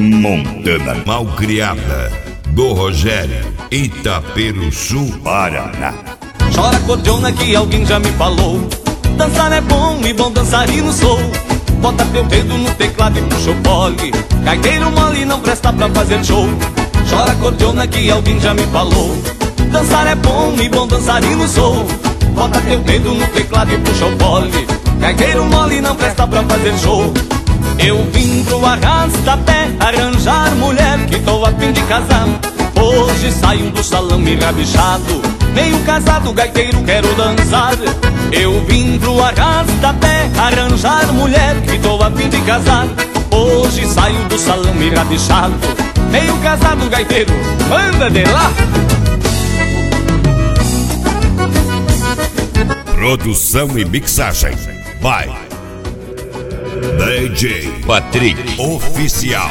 Montana Malcriada, do Rogério, Itaperuçu, Paraná. Chora cordiona que alguém já me falou, dançar é bom e bom dançarino sou. Bota teu dedo no teclado e puxa o pole, gagueiro mole não presta pra fazer show. Chora cordiona que alguém já me falou, dançar é bom e bom dançarino sou. Bota teu dedo no teclado e puxa o pole, gagueiro mole não presta pra fazer show. Eu vim pro arrasta-pé arranjar mulher que tô a fim de casar. Hoje saio do salão me rabichado, meio casado, gaiteiro, quero dançar. Eu vim pro arrasta-pé arranjar mulher que tô a fim de casar. Hoje saio do salão me rabichado, meio casado, gaiteiro, manda de lá. Produção e mixagem by DJ Patrick Oficial.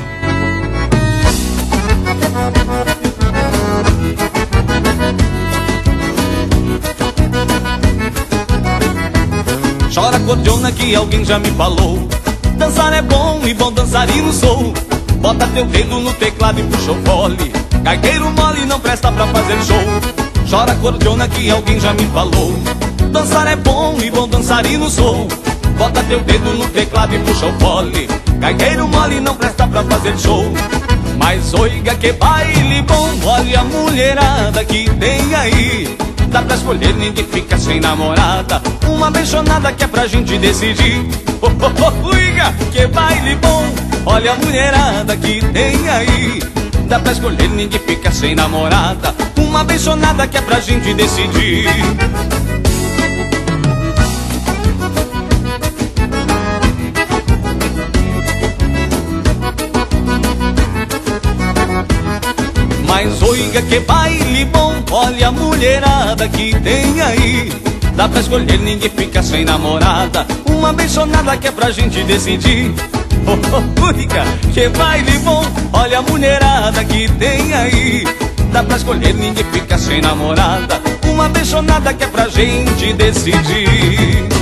Chora cordiona que alguém já me falou, dançar é bom e bom dançarino sou. Bota teu dedo no teclado e puxa o fole, gaiteiro mole não presta pra fazer show. Chora cordiona que alguém já me falou, dançar é bom e bom dançarino sou. Bota teu dedo no teclado e puxa o fole, gaiteiro mole não presta pra fazer show. Mas oiga que baile bom, olha a mulherada que tem aí. Dá pra escolher, ninguém fica sem namorada, uma apaixonada que é pra gente decidir. Oiga que baile bom, olha a mulherada que tem aí. Dá pra escolher, ninguém fica sem namorada, uma apaixonada que é pra gente decidir. Mas oiga que baile bom, olha a mulherada que tem aí. Dá pra escolher, ninguém fica sem namorada, uma apaixonada que é pra gente decidir. Oiga que baile bom, olha a mulherada que tem aí. Dá pra escolher, ninguém fica sem namorada, uma apaixonada que é pra gente decidir.